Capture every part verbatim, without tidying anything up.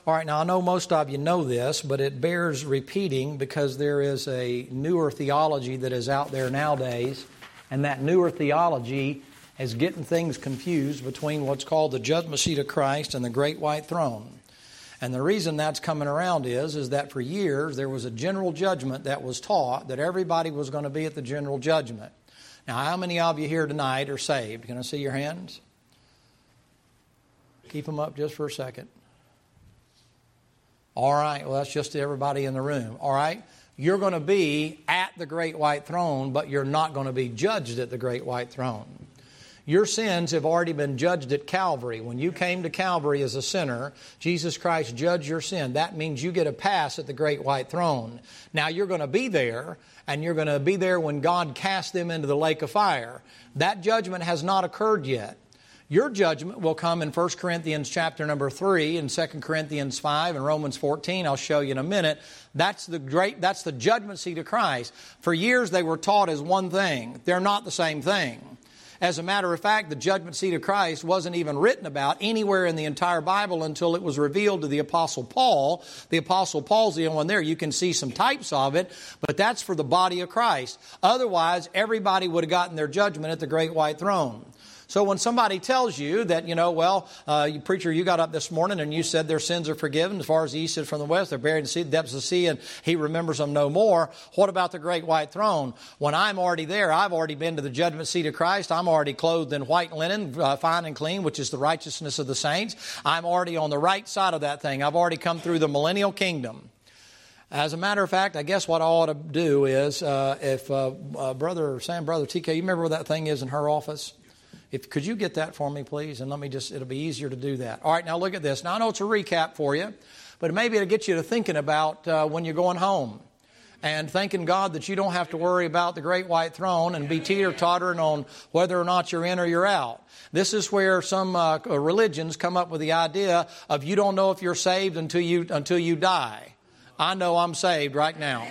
All right, now I know most of you know this, but it bears repeating because there is a newer theology that is out there nowadays, and that newer theology is getting things confused between what's called the judgment seat of Christ and the great white throne. And the reason that's coming around is, is that for years there was a general judgment that was taught that everybody was going to be at the general judgment. Now, how many of you here tonight are saved? Can I see your hands? Keep them up just for a second. All right, well, that's just everybody in the room. All right, you're going to be at the great white throne, but you're not going to be judged at the great white throne. Your sins have already been judged at Calvary. When you came to Calvary as a sinner, Jesus Christ judged your sin. That means you get a pass at the great white throne. Now you're going to be there, and you're going to be there when God casts them into the lake of fire. That judgment has not occurred yet. Your judgment will come in First Corinthians chapter number three and Second Corinthians five and Romans fourteen. I'll show you in a minute. That's the great, that's the judgment seat of Christ. For years they were taught as one thing. They're not the same thing. As a matter of fact, the judgment seat of Christ wasn't even written about anywhere in the entire Bible until it was revealed to the Apostle Paul. The Apostle Paul's the only one there. You can see some types of it, but that's for the body of Christ. Otherwise, everybody would have gotten their judgment at the great white throne. So when somebody tells you that, you know, well, uh, you preacher, you got up this morning and you said their sins are forgiven as far as the east is from the west. They're buried in the sea, the depths of the sea, and He remembers them no more. What about the great white throne? When I'm already there, I've already been to the judgment seat of Christ. I'm already clothed in white linen, uh, fine and clean, which is the righteousness of the saints. I'm already on the right side of that thing. I've already come through the millennial kingdom. As a matter of fact, I guess what I ought to do is, uh, if uh, uh, Brother Sam, Brother T K, you remember where that thing is in her office? If, could you get that for me, please? And let me just, it'll be easier to do that. All right, now look at this. Now, I know it's a recap for you, but maybe it'll get you to thinking about uh, when you're going home and thanking God that you don't have to worry about the great white throne and be teeter-tottering on whether or not you're in or you're out. This is where some uh, religions come up with the idea of you don't know if you're saved until you, until you die. I know I'm saved right now.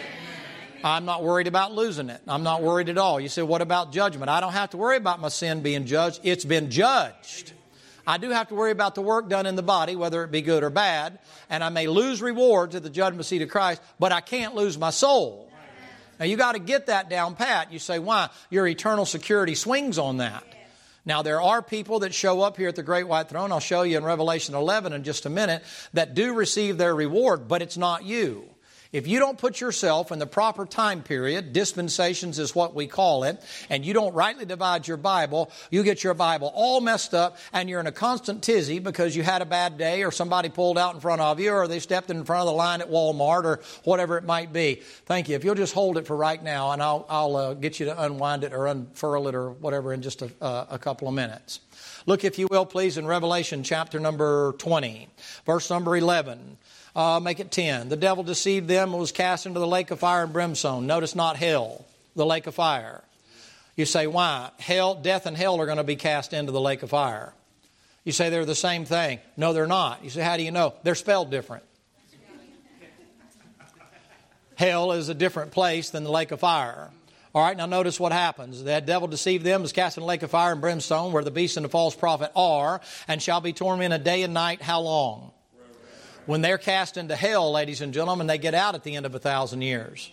I'm not worried about losing it. I'm not worried at all. You say, what about judgment? I don't have to worry about my sin being judged. It's been judged. I do have to worry about the work done in the body, whether it be good or bad. And I may lose rewards at the judgment seat of Christ, but I can't lose my soul. Now, you got to get that down pat. You say, why? Your eternal security swings on that. Now, there are people that show up here at the great white throne. I'll show you in Revelation eleven in just a minute that do receive their reward, but it's not you. If you don't put yourself in the proper time period, dispensations is what we call it, and you don't rightly divide your Bible, you get your Bible all messed up and you're in a constant tizzy because you had a bad day or somebody pulled out in front of you or they stepped in front of the line at Walmart or whatever it might be. Thank you. If you'll just hold it for right now and I'll, I'll uh, get you to unwind it or unfurl it or whatever in just a, uh, a couple of minutes. Look, if you will, please, in Revelation chapter number twenty, verse number eleven. Uh, make it ten. The devil deceived them and was cast into the lake of fire and brimstone. Notice not hell, the lake of fire. You say, why? Hell, death and hell are going to be cast into the lake of fire. You say they're the same thing. No, they're not. You say, how do you know? They're spelled different. Hell is a different place than the lake of fire. All right, now notice what happens. The devil deceived them, was cast in the lake of fire and brimstone, where the beast and the false prophet are, and shall be tormented day and night. How long? When they're cast into hell, ladies and gentlemen, they get out at the end of a thousand years.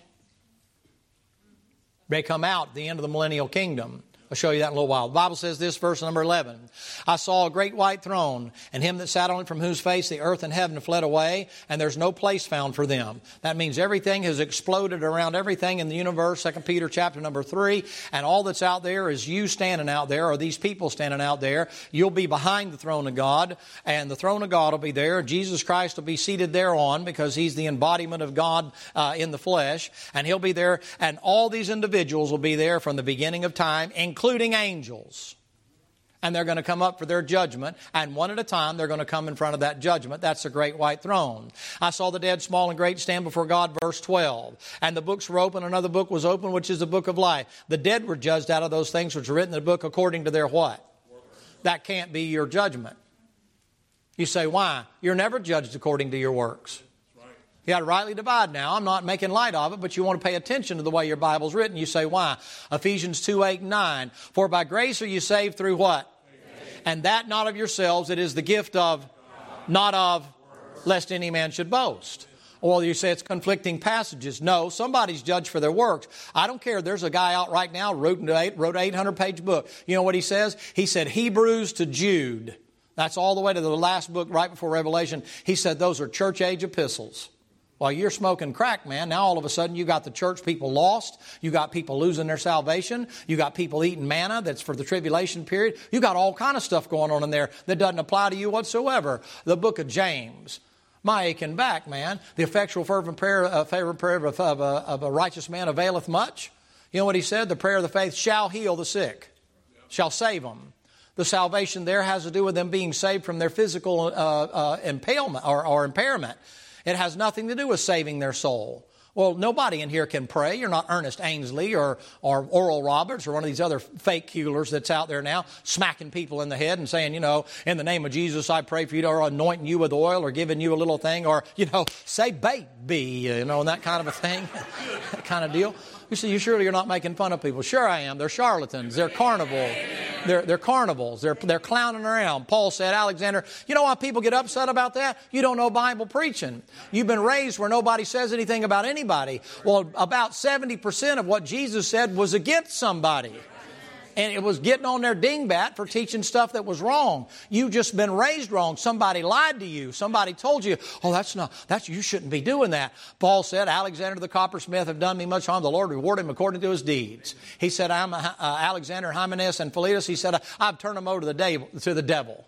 They come out at the end of the millennial kingdom. I'll show you that in a little while. The Bible says this, verse number eleven. I saw a great white throne, and him that sat on it, from whose face the earth and heaven fled away, and there's no place found for them. That means everything has exploded around everything in the universe, Second Peter chapter number three, and all that's out there is you standing out there, or these people standing out there. You'll be behind the throne of God, and the throne of God will be there. Jesus Christ will be seated thereon because He's the embodiment of God uh, in the flesh, and He'll be there, and all these individuals will be there from the beginning of time, including including angels. And they're going to come up for their judgment. And one at a time, they're going to come in front of that judgment. That's the great white throne. I saw the dead, small and great, stand before God, verse twelve. And the books were open. Another book was open, which is the book of life. The dead were judged out of those things which were written in the book according to their what? That can't be your judgment. You say, why? You're never judged according to your works. You got to rightly divide now. I'm not making light of it, but you want to pay attention to the way your Bible's written. You say, why? Ephesians two, eight, and nine. For by grace are you saved through what? Faith. And that not of yourselves. It is the gift of, God. Not of. lest any man should boast. Well, you say it's conflicting passages. No, somebody's judged for their works. I don't care. There's a guy out right now wrote an eight hundred page book. You know what he says? He said Hebrews to Jude. That's all the way to the last book right before Revelation. He said those are church age epistles. While you're smoking crack, man, now all of a sudden you got the church people lost. You got people losing their salvation. You got people eating manna that's for the tribulation period. You got all kind of stuff going on in there that doesn't apply to you whatsoever. The book of James. My aching back, man. The effectual fervent prayer, uh, favorite prayer of, of, a, of a righteous man availeth much. You know what he said? The prayer of the faith shall heal the sick, shall save them. The salvation there has to do with them being saved from their physical uh, uh, impalement or, or impairment. It has nothing to do with saving their soul. Well, nobody in here can pray. You're not Ernest Ainsley or, or Oral Roberts or one of these other fake healers that's out there now smacking people in the head and saying, you know, in the name of Jesus, I pray for you, or anointing you with oil or giving you a little thing, or, you know, say baby, you know, and that kind of a thing, that kind of deal. You see, you surely you're not making fun of people. Sure I am. They're charlatans. They're carnival. They're, they're carnivals. They're, they're clowning around. Paul said, Alexander, you know why people get upset about that? You don't know Bible preaching. You've been raised where nobody says anything about anybody. Well, about seventy percent of what Jesus said was against somebody. And it was getting on their dingbat for teaching stuff that was wrong. You've just been raised wrong. Somebody lied to you. Somebody told you, oh, that's not, that's, you shouldn't be doing that. Paul said, Alexander the coppersmith have done me much harm. The Lord reward him according to his deeds. He said, I'm uh, Alexander, Hymenaeus, and Philetus. He said, I've turned them over to the, devil, to the devil.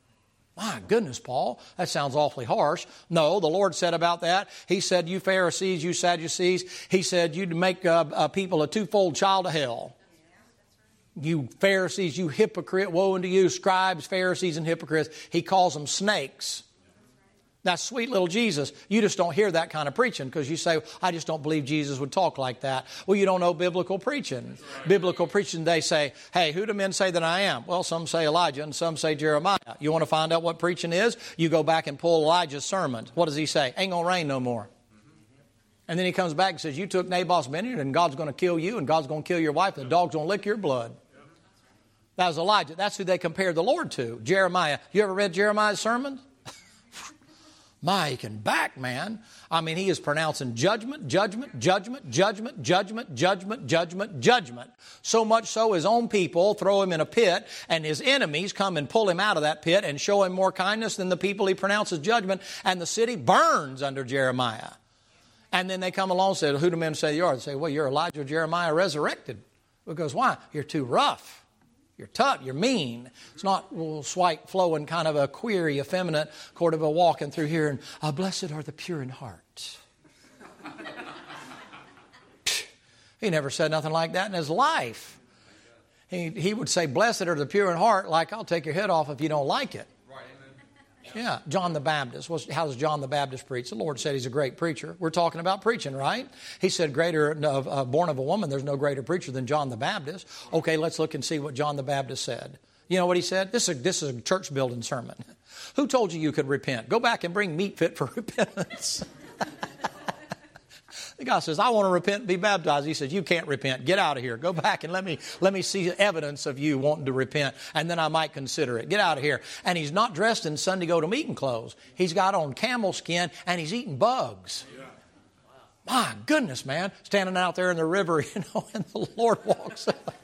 My goodness, Paul, that sounds awfully harsh. No, the Lord said about that. He said, you Pharisees, you Sadducees. He said, you'd make uh, uh, people a twofold child of hell. You Pharisees, you hypocrite, woe unto you, scribes, Pharisees, and hypocrites. He calls them snakes. That's sweet little Jesus. You just don't hear that kind of preaching because you say, I just don't believe Jesus would talk like that. Well, you don't know biblical preaching. Biblical preaching, they say, hey, who do men say that I am? Well, some say Elijah and some say Jeremiah. You want to find out what preaching is? You go back and pull Elijah's sermon. What does he say? Ain't going to rain no more. And then he comes back and says, you took Naboth's vineyard and God's going to kill you and God's going to kill your wife and the dog's going to lick your blood. That was Elijah. That's who they compared the Lord to. Jeremiah. You ever read Jeremiah's sermon? Mike and back, man. I mean, he is pronouncing judgment, judgment, judgment, judgment, judgment, judgment, judgment, judgment. So much so his own people throw him in a pit and his enemies come and pull him out of that pit and show him more kindness than the people he pronounces judgment, and the city burns under Jeremiah. And then they come along and say, who do men say you are? They say, well, you're Elijah or Jeremiah resurrected. Because why? You're too rough. You're tough. You're mean. It's not a little swipe flowing kind of a query, effeminate sort of a walking through here and uh, blessed are the pure in heart. He never said nothing like that in his life. He, he would say, blessed are the pure in heart, like I'll take your head off if you don't like it. Yeah, John the Baptist. How does John the Baptist preach? The Lord said he's a great preacher. We're talking about preaching, right? He said, "Greater uh, born of a woman, there's no greater preacher than John the Baptist." Okay, let's look and see what John the Baptist said. You know what he said? This is a, this is a church building sermon. Who told you you could repent? Go back and bring meat fit for repentance. The guy says, I want to repent and be baptized. He says, you can't repent. Get out of here. Go back and let me let me see evidence of you wanting to repent, and then I might consider it. Get out of here. And he's not dressed in Sunday go-to-meeting clothes. He's got on camel skin, and he's eating bugs. Yeah. Wow. My goodness, man. Standing out there in the river, you know, and the Lord walks up.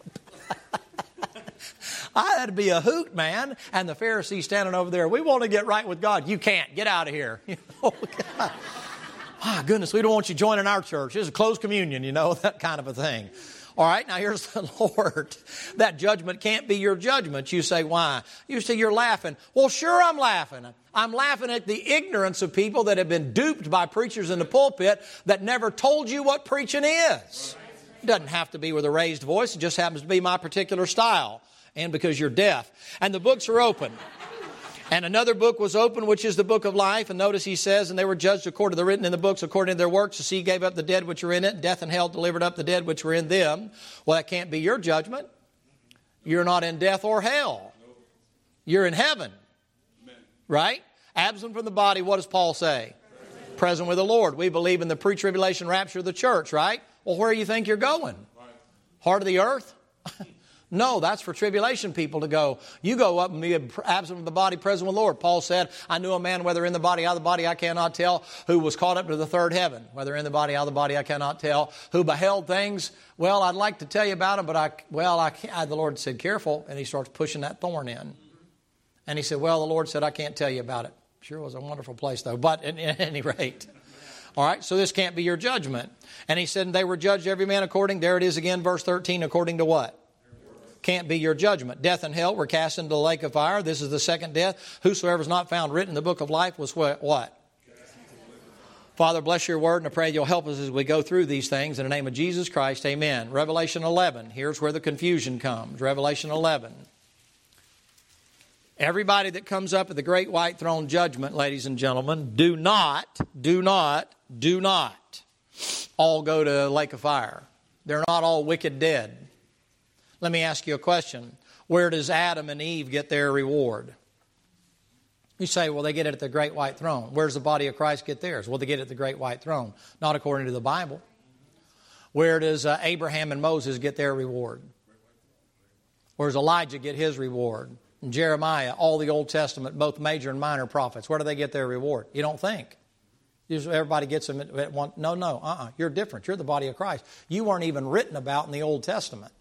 I had to be a hoot, man. And the Pharisees standing over there, we want to get right with God. You can't. Get out of here. You know, God. My goodness, we don't want you joining our church. This is a closed communion, you know, that kind of a thing. All right, now here's the Lord. That judgment can't be your judgment. You say, why? You say you're laughing. Well, sure I'm laughing. I'm laughing at the ignorance of people that have been duped by preachers in the pulpit that never told you what preaching is. It doesn't have to be with a raised voice. It just happens to be my particular style. And because you're deaf. And the books are open. And another book was open, which is the book of life. And notice he says, and they were judged according to the written in the books, according to their works. The sea gave up the dead which were in it. Death and hell delivered up the dead which were in them. Well, that can't be your judgment. You're not in death or hell. You're in heaven. Right? Absent from the body, what does Paul say? Present, Present with the Lord. We believe in the pre-tribulation rapture of the church, right? Well, where do you think you're going? Heart of the earth? No, that's for tribulation people to go. You go up and be absent from the body, present with the Lord. Paul said, I knew a man, whether in the body, out of the body, I cannot tell, who was caught up to the third heaven. Whether in the body, out of the body, I cannot tell. Who beheld things. Well, I'd like to tell you about them, but I, well, I can't. The Lord said, careful. And he starts pushing that thorn in. And he said, well, the Lord said, I can't tell you about it. Sure was a wonderful place, though. But at, at any rate. All right, so this can't be your judgment. And he said, they were judged every man according, there it is again, verse thirteen, according to what? Can't be your judgment. Death and hell were cast into the lake of fire. This is the second death. Whosoever is not found written in the book of life was what? Father, bless your word, and I pray you'll help us as we go through these things. In the name of Jesus Christ, amen. Revelation eleven. Here's where the confusion comes. Revelation eleven. Everybody that comes up at the great white throne judgment, ladies and gentlemen, do not, do not, do not all go to the lake of fire. They're not all wicked dead. Let me ask you a question. Where does Adam and Eve get their reward? You say, well, they get it at the great white throne. Where does the body of Christ get theirs? Well, they get it at the great white throne. Not according to the Bible. Where does uh, Abraham and Moses get their reward? Where does Elijah get his reward? And Jeremiah, all the Old Testament, both major and minor prophets. Where do they get their reward? You don't think. Usually everybody gets them at one. No, no, uh-uh. You're different. You're the body of Christ. You weren't even written about in the Old Testament.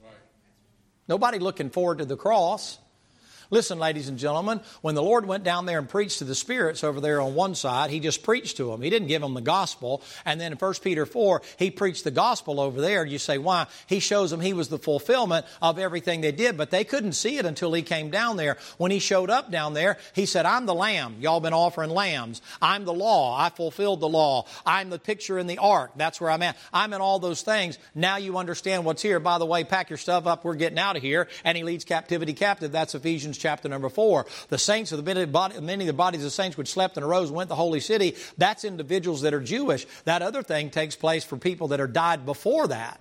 Nobody looking forward to the cross. Listen, ladies and gentlemen, when the Lord went down there and preached to the spirits over there on one side, he just preached to them. He didn't give them the gospel. And then in First Peter four, he preached the gospel over there. You say, why? He shows them he was the fulfillment of everything they did, but they couldn't see it until he came down there. When he showed up down there, he said, I'm the lamb. Y'all been offering lambs. I'm the law. I fulfilled the law. I'm the picture in the ark. That's where I'm at. I'm in all those things. Now you understand what's here. By the way, pack your stuff up. We're getting out of here. And he leads captivity captive. That's Ephesians chapter number four. The saints of the many, body, many of the bodies of the saints which slept and arose and went to the holy city. That's individuals that are Jewish. That other thing takes place for people that are died before that.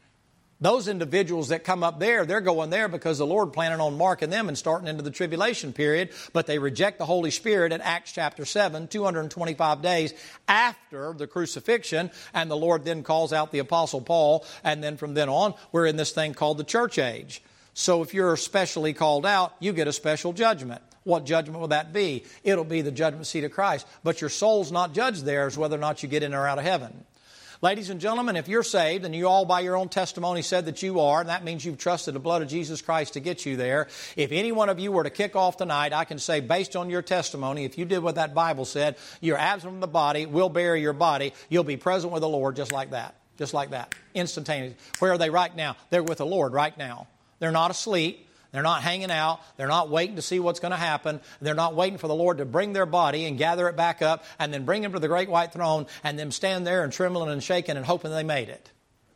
Those individuals that come up there, they're going there because the Lord planning on marking them and starting into the tribulation period. But they reject the Holy Spirit in Acts chapter seven, two hundred twenty-five days after the crucifixion. And the Lord then calls out the Apostle Paul. And then from then on, we're in this thing called the church age. So if you're specially called out, you get a special judgment. What judgment will that be? It'll be the judgment seat of Christ. But your soul's not judged there as whether or not you get in or out of heaven. Ladies and gentlemen, if you're saved and you all by your own testimony said that you are, and that means you've trusted the blood of Jesus Christ to get you there. If any one of you were to kick off tonight, I can say based on your testimony, if you did what that Bible said, you're absent from the body, we'll bury your body, you'll be present with the Lord just like that. Just like that. Instantaneous. Where are they right now? They're with the Lord right now. They're not asleep. They're not hanging out. They're not waiting to see what's going to happen. They're not waiting for the Lord to bring their body and gather it back up and then bring them to the great white throne and them stand there and trembling and shaking and hoping they made it.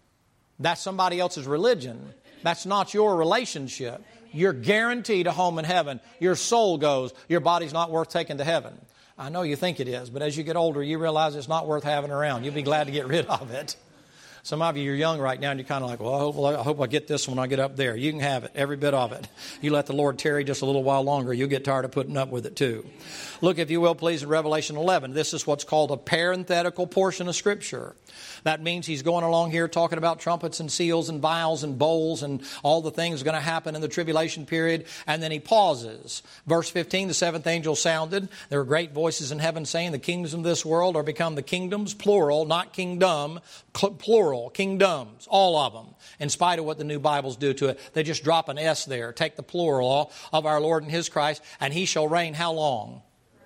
That's somebody else's religion. That's not your relationship. You're guaranteed a home in heaven. Your soul goes. Your body's not worth taking to heaven. I know you think it is, but as you get older, you realize it's not worth having around. You'll be glad to get rid of it. Some of you are young right now and you're kind of like, well, I hope, I hope I get this when I get up there. You can have it, every bit of it. You let the Lord tarry just a little while longer, you'll get tired of putting up with it too. Look, if you will, please, in Revelation eleven. This is what's called a parenthetical portion of Scripture. That means he's going along here talking about trumpets and seals and vials and bowls and all the things going to happen in the tribulation period. And then he pauses. Verse fifteen, the seventh angel sounded. There were great voices in heaven saying, the kingdoms of this world are become the kingdoms, plural, not kingdom, plural, kingdoms, all of them. In spite of what the new Bibles do to it, they just drop an S there. Take the plural of our Lord and His Christ, and He shall reign how long?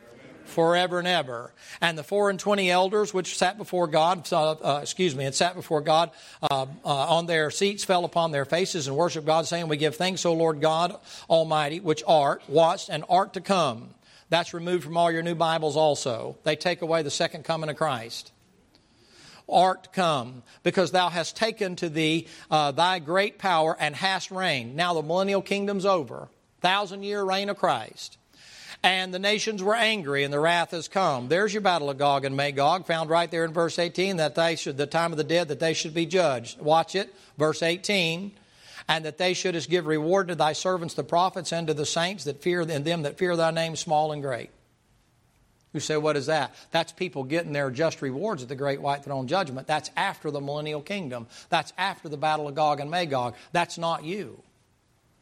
Forever and ever. And the four and twenty elders which sat before God, uh, uh, excuse me, had sat before God uh, uh, on their seats, fell upon their faces and worshiped God, saying, we give thanks, O Lord God Almighty, which art, wast, and art to come. That's removed from all your new Bibles also. They take away the second coming of Christ. Art come, because thou hast taken to thee uh, thy great power and hast reigned. Now the millennial kingdom's over. Thousand year reign of Christ. And the nations were angry, and the wrath has come. There's your battle of Gog and Magog, found right there in verse eighteen, that they should, the time of the dead, that they should be judged. Watch it, verse eighteen. And that they shouldest give reward to thy servants the prophets and to the saints that fear, and them that fear thy name, small and great. You say, what is that? That's people getting their just rewards at the great white throne judgment. That's after the millennial kingdom. That's after the battle of Gog and Magog. That's not you.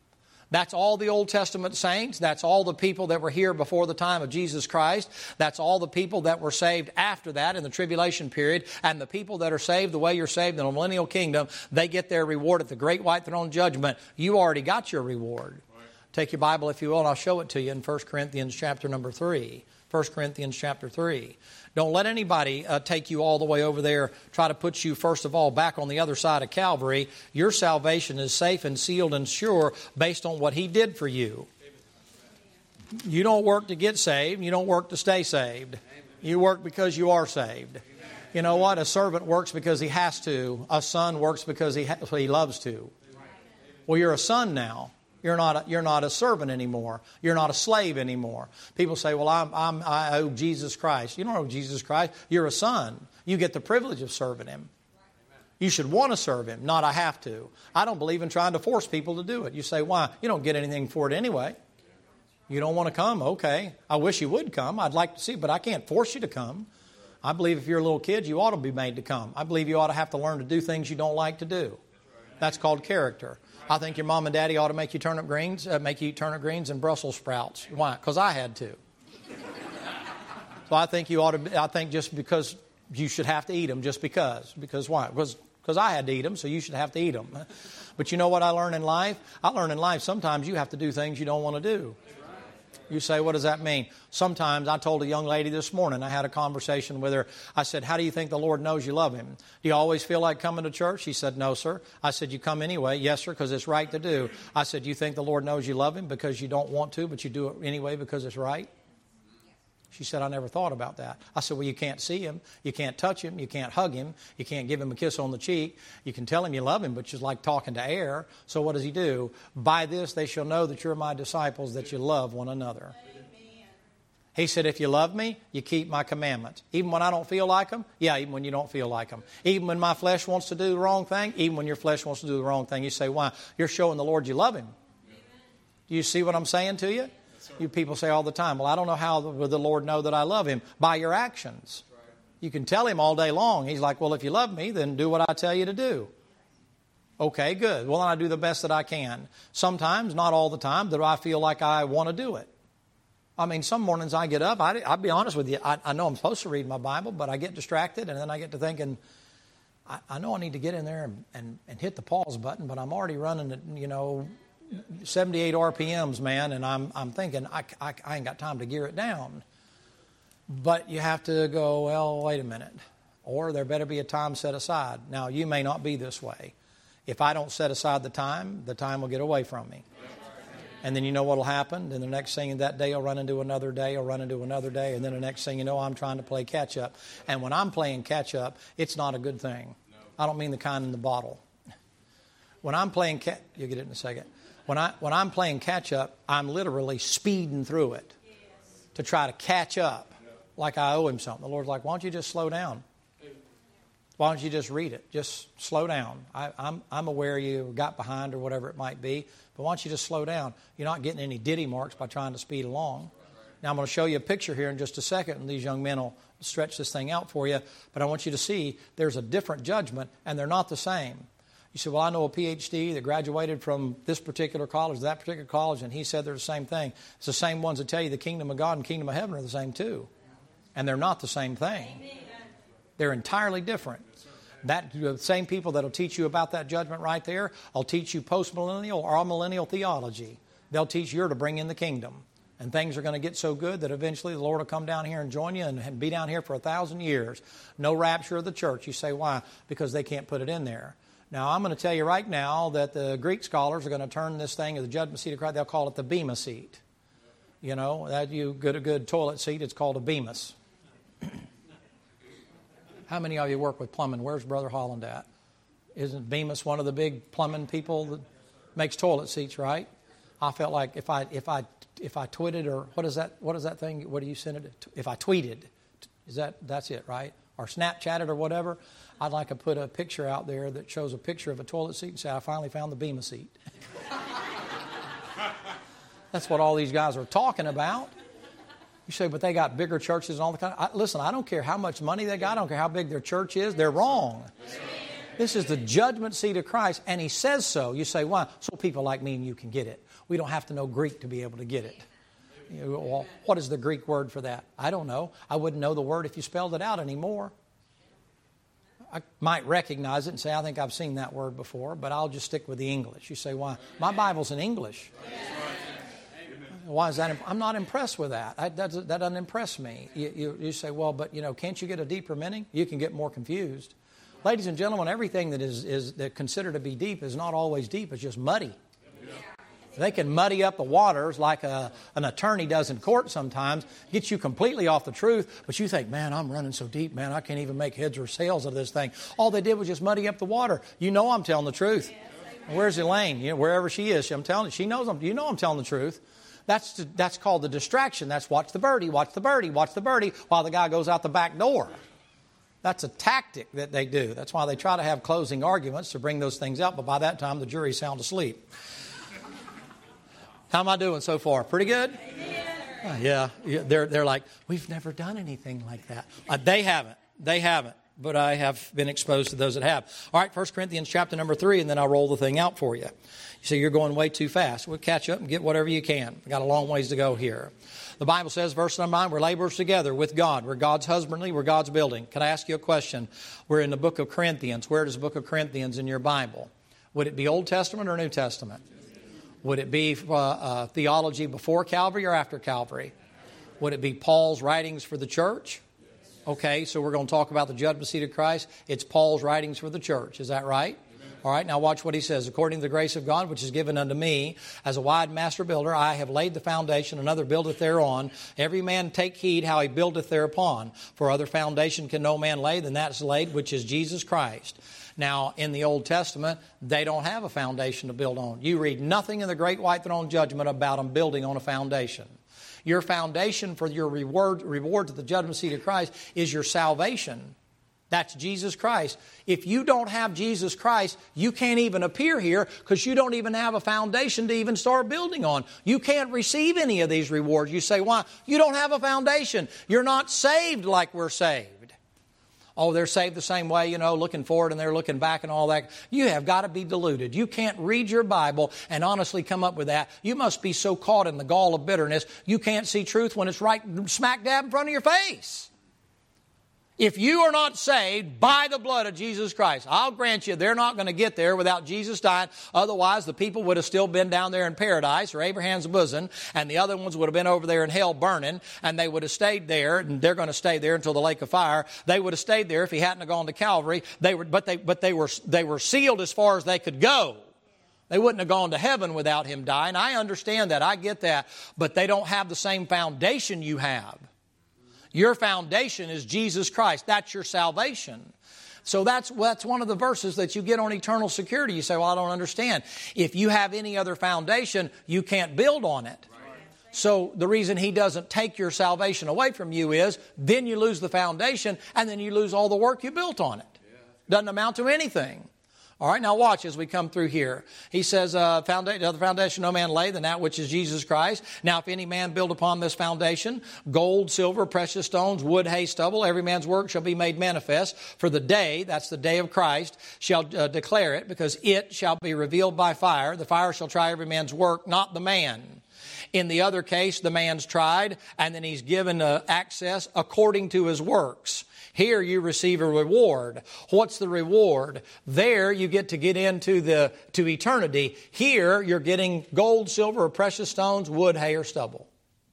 That's all the Old Testament saints. That's all the people that were here before the time of Jesus Christ. That's all the people that were saved after that in the tribulation period. And the people that are saved the way you're saved in the millennial kingdom, they get their reward at the great white throne judgment. You already got your reward. Right. Take your Bible, if you will, and I'll show it to you in First Corinthians chapter number three. First Corinthians chapter three. Don't let anybody uh, take you all the way over there, try to put you, first of all, back on the other side of Calvary. Your salvation is safe and sealed and sure based on what He did for you. You don't work to get saved. You don't work to stay saved. You work because you are saved. You know what? A servant works because he has to. A son works because he, ha- he loves to. Well, you're a son now. You're not a, you're not a servant anymore. You're not a slave anymore. People say, well, I'm, I'm, I owe Jesus Christ. You don't owe Jesus Christ. You're a son. You get the privilege of serving Him. You should want to serve Him, not I have to. I don't believe in trying to force people to do it. You say, why? You don't get anything for it anyway. You don't want to come? Okay. I wish you would come. I'd like to see, but I can't force you to come. I believe if you're a little kid, you ought to be made to come. I believe you ought to have to learn to do things you don't like to do. That's called character. I think your mom and daddy ought to make you turnip greens, uh, make you eat turnip greens and Brussels sprouts. Why? Because I had to. So I think you ought to. I think just because you should have to eat them, just because. Because why? Because because I had to eat them, so you should have to eat them. But you know what I learned in life? I learned in life sometimes you have to do things you don't want to do. You say, what does that mean? Sometimes, I told a young lady this morning, I had a conversation with her. I said, how do you think the Lord knows you love Him? Do you always feel like coming to church? She said, no, sir. I said, you come anyway? Yes, sir, because it's right to do. I said, you think the Lord knows you love Him because you don't want to, but you do it anyway because it's right? She said, I never thought about that. I said, well, you can't see Him. You can't touch Him. You can't hug Him. You can't give Him a kiss on the cheek. You can tell Him you love Him, but it's like talking to air. So what does He do? By this they shall know that you're my disciples, that you love one another. Amen. He said, if you love me, you keep my commandments. Even when I don't feel like them? Yeah, even when you don't feel like them. Even when my flesh wants to do the wrong thing? Even when your flesh wants to do the wrong thing. You say, why? You're showing the Lord you love Him. Amen. Do you see what I'm saying to you? You people say all the time, well, I don't know how will the Lord know that I love Him. By your actions. You can tell Him all day long. He's like, well, if you love me, then do what I tell you to do. Okay, good. Well, then I do the best that I can. Sometimes, not all the time, do I feel like I want to do it. I mean, some mornings I get up, I, I'll be honest with you, I, I know I'm supposed to read my Bible, but I get distracted, and then I get to thinking, I, I know I need to get in there and, and, and hit the pause button, but I'm already running at, you know, seventy-eight R P Ms, man, and I'm I'm thinking I, I, I ain't got time to gear it down. But you have to go, well, wait a minute. Or there better be a time set aside. Now, you may not be this way. If I don't set aside the time, the time will get away from me. And then you know what will happen? Then the next thing that day, I'll run into another day, I'll run into another day, and then the next thing you know, I'm trying to play catch-up. And when I'm playing catch-up, it's not a good thing. I don't mean the kind in the bottle. When I'm playing catch, you'll get it in a second. When, I, when I'm playing catch-up, I'm literally speeding through it to try to catch up like I owe Him something. The Lord's like, why don't you just slow down? Why don't you just read it? Just slow down. I, I'm, I'm aware you got behind or whatever it might be, but why don't you just slow down? You're not getting any ditty marks by trying to speed along. Now, I'm going to show you a picture here in just a second, and these young men will stretch this thing out for you, but I want you to see there's a different judgment, and they're not the same. You say, well, I know a P H D that graduated from this particular college, that particular college, and he said they're the same thing. It's the same ones that tell you the kingdom of God and kingdom of heaven are the same too. And they're not the same thing. They're entirely different. That the same people that will teach you about that judgment right there will teach you post-millennial or millennial theology. They'll teach you to bring in the kingdom. And things are going to get so good that eventually the Lord will come down here and join you and be down here for a thousand years. No rapture of the church. You say, why? Because they can't put it in there. Now, I'm going to tell you right now that the Greek scholars are going to turn this thing of the judgment seat of Christ. They'll call it the bema seat. You know, that you get a good toilet seat, it's called a bemis. How many of you work with plumbing? Where's Brother Holland at? Isn't Bemis one of the big plumbing people that makes toilet seats, right? I felt like if I if I if I tweeted or what is that what is that thing? What do you send it? If I tweeted, is that that's it, right? Or Snapchatted or whatever. I'd like to put a picture out there that shows a picture of a toilet seat and say, I finally found the Bema seat. That's what all these guys are talking about. You say, but they got bigger churches and all the kind of... I, listen, I don't care how much money they got. I don't care how big their church is. They're wrong. This is the judgment seat of Christ, and He says so. You say, why? So people like me and you can get it. We don't have to know Greek to be able to get it. You know, well, what is the Greek word for that? I don't know. I wouldn't know the word if you spelled it out anymore. I might recognize it and say, I think I've seen that word before, but I'll just stick with the English. You say, why? My Bible's in English. Why is that? I'm not impressed with that. I, that, doesn't, that doesn't impress me. You, you, you say, well, but, you know, can't you get a deeper meaning? You can get more confused. Ladies and gentlemen, everything that is, is that considered to be deep is not always deep. It's just muddy. They can muddy up the waters like a, an attorney does in court sometimes, get you completely off the truth, but you think, man, I'm running so deep, man, I can't even make heads or tails of this thing. All they did was just muddy up the water. You know I'm telling the truth. Where's Elaine? You know, wherever she is, I'm telling you, she knows I'm, you know I'm telling the truth. That's that's called the distraction. That's watch the birdie, watch the birdie, watch the birdie while the guy goes out the back door. That's a tactic that they do. That's why they try to have closing arguments to bring those things out, but by that time the jury's sound asleep. How am I doing so far? Pretty good? Uh, yeah, they're they're like, we've never done anything like that. Uh, they haven't. They haven't. But I have been exposed to those that have. All right, First Corinthians chapter number three, and then I'll roll the thing out for you. You say, you're going way too fast. We'll catch up and get whatever you can. We've got a long ways to go here. The Bible says, verse number nine, we're laborers together with God. We're God's husbandry. We're God's building. Can I ask you a question? We're in the book of Corinthians. Where does the book of Corinthians in your Bible? Would it be Old Testament or New Testament? Would it be uh, uh, theology before Calvary or after Calvary? Would it be Paul's writings for the church? Okay, so we're going to talk about the judgment seat of Christ. It's Paul's writings for the church. Is that right? All right, now watch what he says. According to the grace of God, which is given unto me, as a wide master builder, I have laid the foundation, another buildeth thereon. Every man take heed how he buildeth thereupon. For other foundation can no man lay than that is laid, which is Jesus Christ. Now, in the Old Testament, they don't have a foundation to build on. You read nothing in the Great White Throne Judgment about them building on a foundation. Your foundation for your reward, reward to the judgment seat of Christ is your salvation. That's Jesus Christ. If you don't have Jesus Christ, you can't even appear here because you don't even have a foundation to even start building on. You can't receive any of these rewards. You say, why? You don't have a foundation. You're not saved like we're saved. Oh, they're saved the same way, you know, looking forward and they're looking back and all that. You have got to be deluded. You can't read your Bible and honestly come up with that. You must be so caught in the gall of bitterness, you can't see truth when it's right smack dab in front of your face. If you are not saved by the blood of Jesus Christ, I'll grant you they're not going to get there without Jesus dying. Otherwise, the people would have still been down there in paradise or Abraham's bosom, and the other ones would have been over there in hell burning, and they would have stayed there, and they're going to stay there until the lake of fire. They would have stayed there if he hadn't gone to Calvary. They were, but they, but they were, they were sealed as far as they could go. They wouldn't have gone to heaven without him dying. I understand that. I get that. But they don't have the same foundation you have. Your foundation is Jesus Christ. That's your salvation. So that's, that's one of the verses that you get on eternal security. You say, well, I don't understand. If you have any other foundation, you can't build on it. So the reason he doesn't take your salvation away from you is then you lose the foundation and then you lose all the work you built on it. Doesn't amount to anything. All right, now watch as we come through here. He says, uh, foundation, other foundation no man lay than that which is Jesus Christ. Now, if any man build upon this foundation, gold, silver, precious stones, wood, hay, stubble, every man's work shall be made manifest. For the day, that's the day of Christ, shall uh, declare it, because it shall be revealed by fire. The fire shall try every man's work, not the man. In the other case, the man's tried, and then he's given uh, access according to his works. Here you receive a reward. What's the reward? There you get to get into the to eternity. Here you're getting gold, silver, or precious stones, wood, hay, or stubble.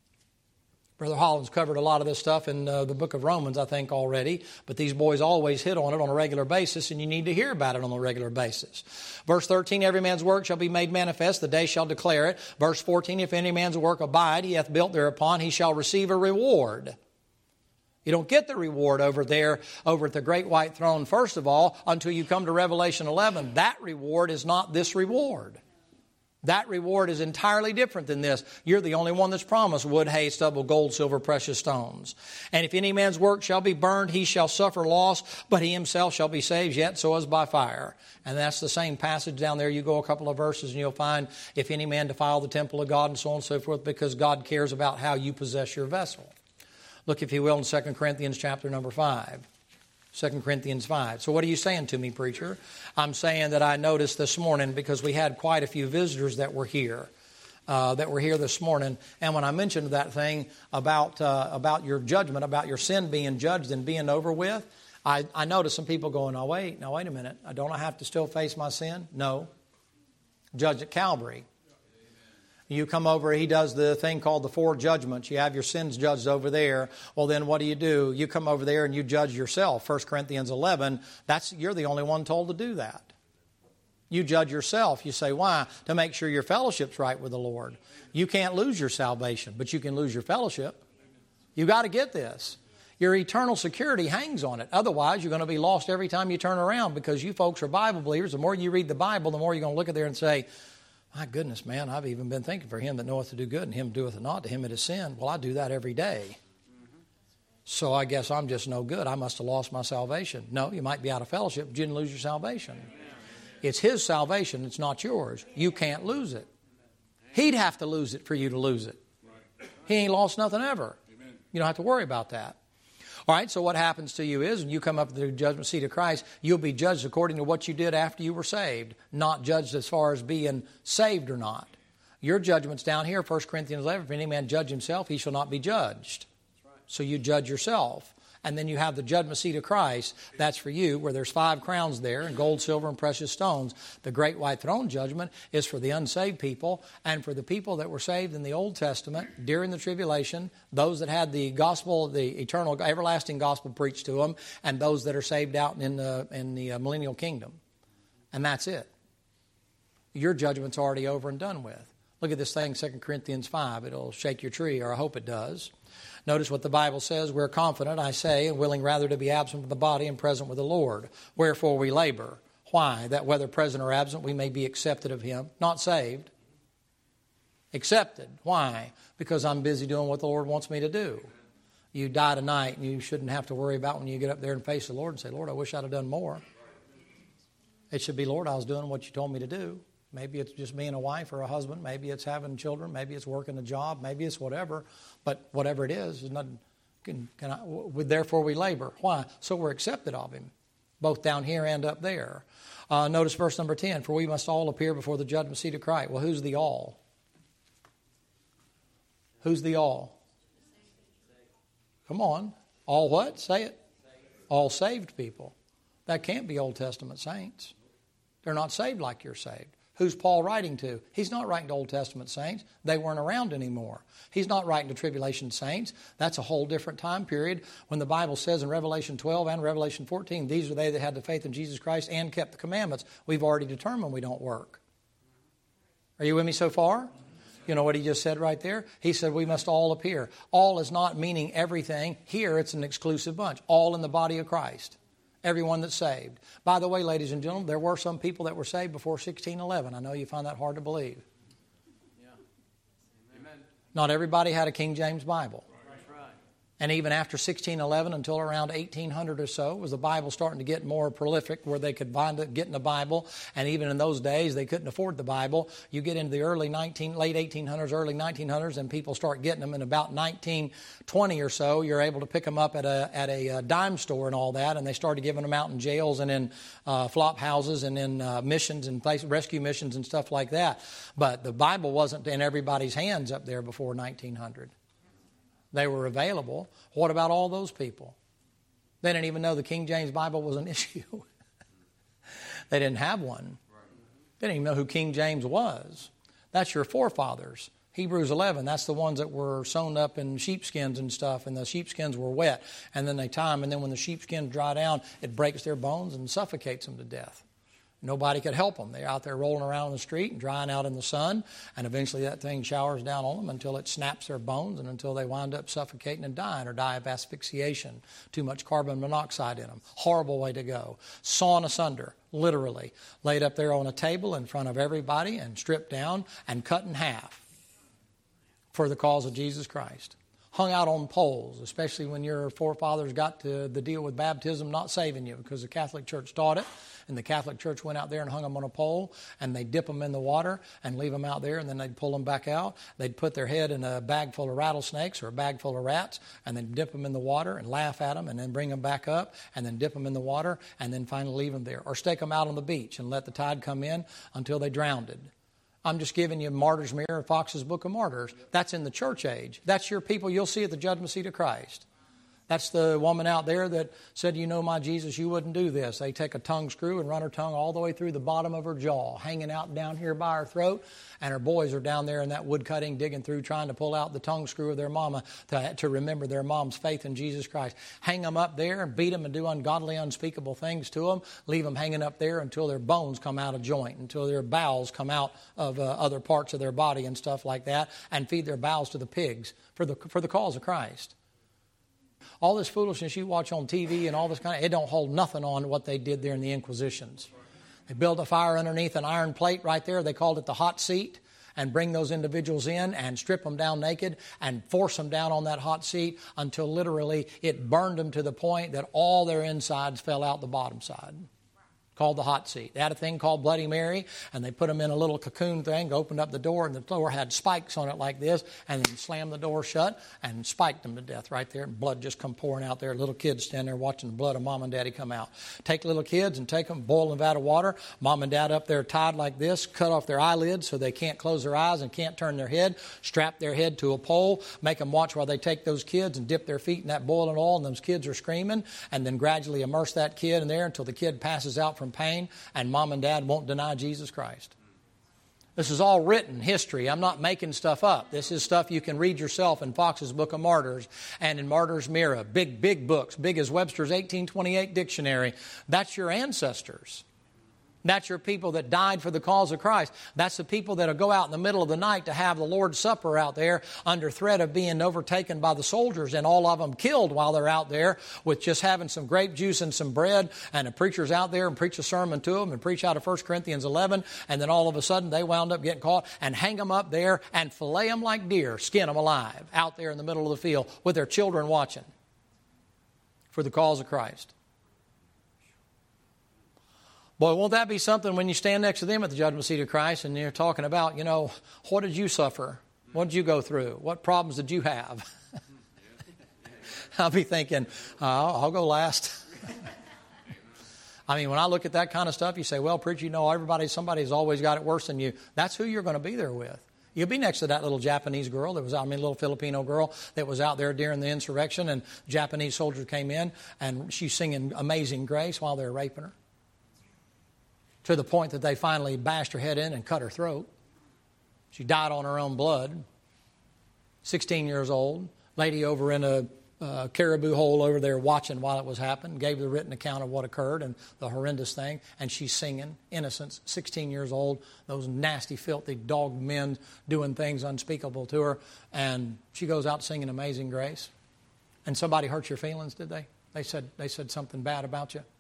Brother Holland's covered a lot of this stuff in uh, the book of Romans, I think, already. But these boys always hit on it on a regular basis, and you need to hear about it on a regular basis. Verse thirteen, every man's work shall be made manifest, the day shall declare it. Verse fourteen, if any man's work abide, he hath built thereupon, he shall receive a reward. You don't get the reward over there, over at the great white throne, first of all, until you come to Revelation eleven. That reward is not this reward. That reward is entirely different than this. You're the only one that's promised wood, hay, stubble, gold, silver, precious stones. And if any man's work shall be burned, he shall suffer loss, but he himself shall be saved, yet so as by fire. And that's the same passage down there. You go a couple of verses and you'll find, if any man defile the temple of God, and so on and so forth, because God cares about how you possess your vessel. Look, if you will, in Second Corinthians chapter number five. Second Corinthians five. So what are you saying to me, preacher? I'm saying that I noticed this morning, because we had quite a few visitors that were here, uh, that were here this morning. And when I mentioned that thing about uh, about your judgment, about your sin being judged and being over with, I, I noticed some people going, "No, wait, no, wait a minute. I don't have to still face my sin?" No. Judged at Calvary. You come over, he does the thing called the four judgments. You have your sins judged over there. Well, then what do you do? You come over there and you judge yourself. First Corinthians eleven, that's, you're the only one told to do that. You judge yourself. You say, why? To make sure your fellowship's right with the Lord. You can't lose your salvation, but you can lose your fellowship. You've got to get this. Your eternal security hangs on it. Otherwise, you're going to be lost every time you turn around, because you folks are Bible believers. The more you read the Bible, the more you're going to look at there and say, my goodness, man, I've even been thinking, for him that knoweth to do good and him doeth it not, to him it is sin. Well, I do that every day. Mm-hmm. So I guess I'm just no good. I must have lost my salvation. No, you might be out of fellowship, but you didn't lose your salvation. Amen. It's his salvation. It's not yours. You can't lose it. He'd have to lose it for you to lose it. Right. He ain't lost nothing ever. Amen. You don't have to worry about that. All right, so what happens to you is when you come up to the judgment seat of Christ, you'll be judged according to what you did after you were saved, not judged as far as being saved or not. Your judgment's down here, First Corinthians eleven, if any man judge himself, he shall not be judged. So you judge yourself. And then you have the judgment seat of Christ. That's for you, where there's five crowns there, and gold, silver, and precious stones. The great white throne judgment is for the unsaved people, and for the people that were saved in the Old Testament during the tribulation, those that had the gospel, the eternal, everlasting gospel preached to them, and those that are saved out in the, in the millennial kingdom. And that's it. Your judgment's already over and done with. Look at this thing, Second Corinthians five. It'll shake your tree, or I hope it does. Notice what the Bible says. We're confident, I say, and willing rather to be absent from the body and present with the Lord. Wherefore we labor. Why? That whether present or absent, we may be accepted of him. Not saved. Accepted. Why? Because I'm busy doing what the Lord wants me to do. You die tonight, and you shouldn't have to worry about when you get up there and face the Lord and say, Lord, I wish I'd have done more. It should be, Lord, I was doing what you told me to do. Maybe it's just being a wife or a husband. Maybe it's having children. Maybe it's working a job. Maybe it's whatever. But whatever it is, is nothing. Can, can I, therefore we labor. Why? So we're accepted of him, both down here and up there. Uh, notice verse number ten. For we must all appear before the judgment seat of Christ. Well, who's the all? Who's the all? Come on. All what? Say it. All saved people. That can't be Old Testament saints. They're not saved like you're saved. Who's Paul writing to? He's not writing to Old Testament saints. They weren't around anymore. He's not writing to tribulation saints. That's a whole different time period when the Bible says in Revelation twelve and Revelation fourteen, these are they that had the faith in Jesus Christ and kept the commandments. We've already determined we don't work. Are you with me so far? You know what he just said right there? He said we must all appear. All is not meaning everything. Here it's an exclusive bunch. All in the body of Christ. Everyone that's saved. By the way, ladies and gentlemen, there were some people that were saved before sixteen eleven. I know you find that hard to believe. Yeah. Amen. Not everybody had a King James Bible. That's right. And even after sixteen eleven until around eighteen hundred or so, was the Bible starting to get more prolific where they could find it, get in the Bible. And even in those days, they couldn't afford the Bible. You get into the early nineteen, late eighteen hundreds, early nineteen hundreds, and people start getting them. In about nineteen twenty or so, you're able to pick them up at a at a, a dime store and all that. And they started giving them out in jails and in uh, flop houses and in uh, missions and place, rescue missions and stuff like that. But the Bible wasn't in everybody's hands up there before nineteen hundred. They were available. What about all those people? They didn't even know the King James Bible was an issue. They didn't have one. They didn't even know who King James was. That's your forefathers. Hebrews eleven, that's the ones that were sewn up in sheepskins and stuff, and the sheepskins were wet. And then they tie them, and then when the sheepskins dry down, it breaks their bones and suffocates them to death. Nobody could help them. They're out there rolling around in the street and drying out in the sun, and eventually that thing showers down on them until it snaps their bones and until they wind up suffocating and dying or die of asphyxiation. Too much carbon monoxide in them. Horrible way to go. Sawn asunder, literally. Laid up there on a table in front of everybody and stripped down and cut in half for the cause of Jesus Christ. hung out on poles, especially when your forefathers got to the deal with baptism not saving you, because the Catholic Church taught it. And the Catholic Church went out there and hung them on a pole, and they'd dip them in the water and leave them out there, and then they'd pull them back out. They'd put their head in a bag full of rattlesnakes or a bag full of rats, and then dip them in the water and laugh at them, and then bring them back up, and then dip them in the water, and then finally leave them there. Or stake them out on the beach and let the tide come in until they drowned. I'm just giving you Martyr's Mirror, Fox's Book of Martyrs. That's in the church age. That's your people you'll see at the judgment seat of Christ. That's the woman out there that said, you know, my Jesus, you wouldn't do this. They take a tongue screw and run her tongue all the way through the bottom of her jaw, hanging out down here by her throat. And her boys are down there in that wood cutting, digging through, trying to pull out the tongue screw of their mama to, to remember their mom's faith in Jesus Christ. Hang them up there and beat them and do ungodly, unspeakable things to them. Leave them hanging up there until their bones come out of joint, until their bowels come out of uh, other parts of their body and stuff like that, and feed their bowels to the pigs for the for the cause of Christ. All this foolishness you watch on T V and all this kind of, it don't hold nothing on what they did there in the Inquisitions. They built a fire underneath an iron plate right there. They called it the hot seat, and bring those individuals in and strip them down naked and force them down on that hot seat until literally it burned them to the point that all their insides fell out the bottom side. Called the hot seat. They had a thing called Bloody Mary, and they put them in a little cocoon thing, opened up the door, and the door had spikes on it like this, and then slammed the door shut and spiked them to death right there, and blood just come pouring out there. Little kids stand there watching the blood of mom and daddy come out. Take little kids and take them, boil them out of water, mom and dad up there tied like this, cut off their eyelids so they can't close their eyes and can't turn their head, strap their head to a pole, make them watch while they take those kids and dip their feet in that boiling oil, and those kids are screaming, and then gradually immerse that kid in there until the kid passes out from pain, and mom and dad won't deny Jesus Christ. This is all written history. I'm not making stuff up. This is stuff you can read yourself in Fox's Book of Martyrs and in Martyr's Mirror. Big, big books, big as Webster's eighteen twenty-eight dictionary. That's your ancestors. That's your people that died for the cause of Christ. That's the people that will go out in the middle of the night to have the Lord's Supper out there under threat of being overtaken by the soldiers, and all of them killed while they're out there with just having some grape juice and some bread, and the preacher's out there and preach a sermon to them and preach out of First Corinthians eleven, and then all of a sudden they wound up getting caught and hang them up there and fillet them like deer, skin them alive out there in the middle of the field with their children watching for the cause of Christ. Boy, won't that be something when you stand next to them at the judgment seat of Christ and you're talking about, you know, what did you suffer? What did you go through? What problems did you have? I'll be thinking, oh, I'll go last. I mean, when I look at that kind of stuff, you say, well, preacher, you know, everybody, somebody's always got it worse than you. That's who you're going to be there with. You'll be next to that little Japanese girl that was, I mean, little Filipino girl that was out there during the insurrection, and Japanese soldiers came in, and she's singing Amazing Grace while they're raping her, to the point that they finally bashed her head in and cut her throat. She died on her own blood. sixteen years old. Lady over in a uh, caribou hole over there watching while it was happening. Gave the written account of what occurred and the horrendous thing. And she's singing. Innocence. sixteen years old. Those nasty, filthy, dog men doing things unspeakable to her. And she goes out singing Amazing Grace. And somebody hurt your feelings, did they? They said, they said something bad about you.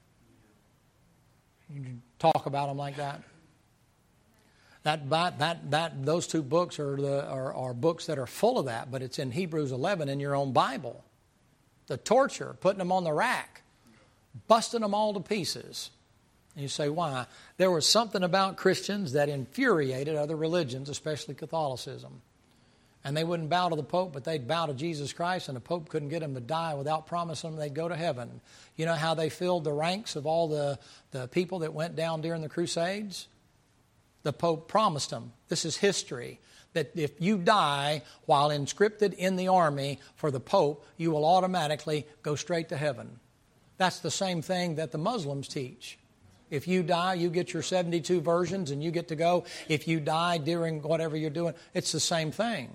You talk about them like that. That that that those two books are the are, are books that are full of that, but it's in Hebrews eleven in your own Bible. The torture, putting them on the rack, busting them all to pieces. And you say, why? There was something about Christians that infuriated other religions, especially Catholicism. And they wouldn't bow to the Pope, but they'd bow to Jesus Christ, and the Pope couldn't get them to die without promising them they'd go to heaven. You know how they filled the ranks of all the, the people that went down during the Crusades? The Pope promised them, this is history, that if you die while inscripted in the army for the Pope, you will automatically go straight to heaven. That's the same thing that the Muslims teach. If you die, you get your seventy-two versions and you get to go. If you die during whatever you're doing, it's the same thing.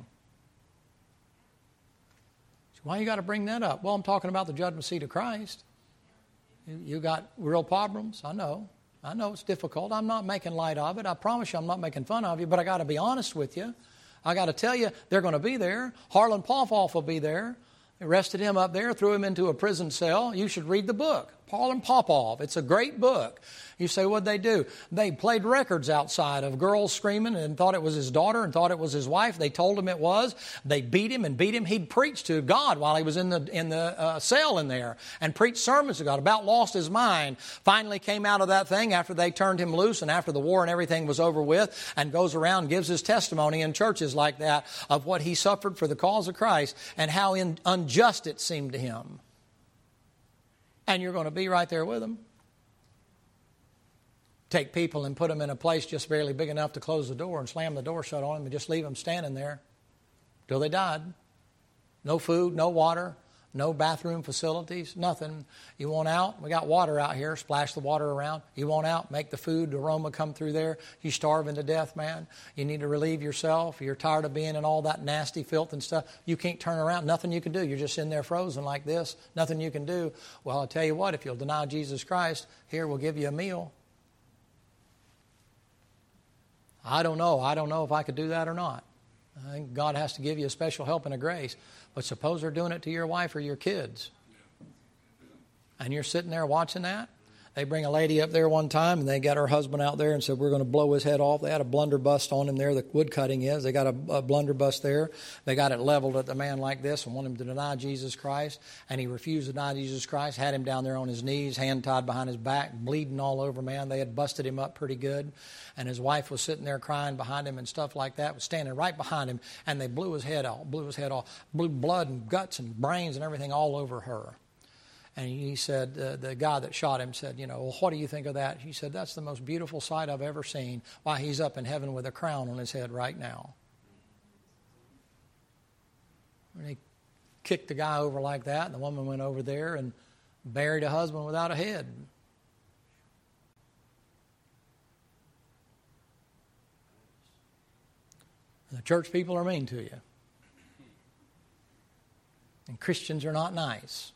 Why you got to bring that up? Well, I'm talking about the judgment seat of Christ. You, you got real problems. I know. I know it's difficult. I'm not making light of it. I promise you I'm not making fun of you, but I got to be honest with you. I got to tell you, they're going to be there. Harlan Pofoff will be there. They arrested him up there, threw him into a prison cell. You should read the book. Paul and Popov. It's a great book. You say, what'd they do? They played records outside of girls screaming and thought it was his daughter and thought it was his wife. They told him it was. They beat him and beat him. He'd preached to God while he was in the in the uh, cell in there and preached sermons to God. About lost his mind. Finally came out of that thing after they turned him loose and after the war and everything was over with, and goes around and gives his testimony in churches like that of what he suffered for the cause of Christ and how in, unjust it seemed to him. And you're going to be right there with him. Take people and put them in a place just barely big enough to close the door and slam the door shut on them and just leave them standing there till they died. No food, no water, no bathroom facilities, nothing. You want out? We got water out here. Splash the water around. You want out? Make the food aroma come through there. You starving to death, man. You need to relieve yourself. You're tired of being in all that nasty filth and stuff. You can't turn around. Nothing you can do. You're just in there frozen like this. Nothing you can do. Well, I'll tell you what. If you'll deny Jesus Christ, here we'll give you a meal. I don't know. I don't know if I could do that or not. I think God has to give you a special help and a grace. But suppose they're doing it to your wife or your kids. And you're sitting there watching that. They bring a lady up there one time and they got her husband out there and said, we're going to blow his head off. They had a blunderbuss on him there. The wood cutting is. They got a, a blunderbuss there. They got it leveled at the man like this and want him to deny Jesus Christ. And he refused to deny Jesus Christ. Had him down there on his knees, hand tied behind his back, bleeding all over, man. They had busted him up pretty good. And his wife was sitting there crying behind him and stuff like that, was standing right behind him. And they blew his head off, blew his head off, blew blood and guts and brains and everything all over her. And he said, uh, the guy that shot him said, you know, well, what do you think of that? He said, that's the most beautiful sight I've ever seen. Why, he's up in heaven with a crown on his head right now. And he kicked the guy over like that, and the woman went over there and buried a husband without a head. And the church people are mean to you. And Christians are not nice.